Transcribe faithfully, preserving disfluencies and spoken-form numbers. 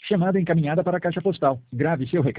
Chamada encaminhada para a caixa postal. Grave seu recado.